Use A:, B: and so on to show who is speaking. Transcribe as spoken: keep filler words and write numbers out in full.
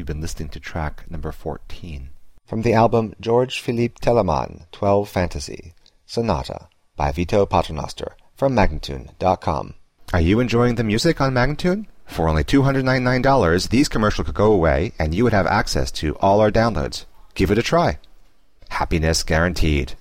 A: You've been listening to track number fourteen.
B: From the album George Philippe Telemann, twelve Fantasy, Sonata, by Vito Paternoster, from Magnatune dot com.
A: Are you enjoying the music on Magnatune? For only two hundred ninety-nine dollars, these commercials could go away, and you would have access to all our downloads. Give it a try. Happiness guaranteed.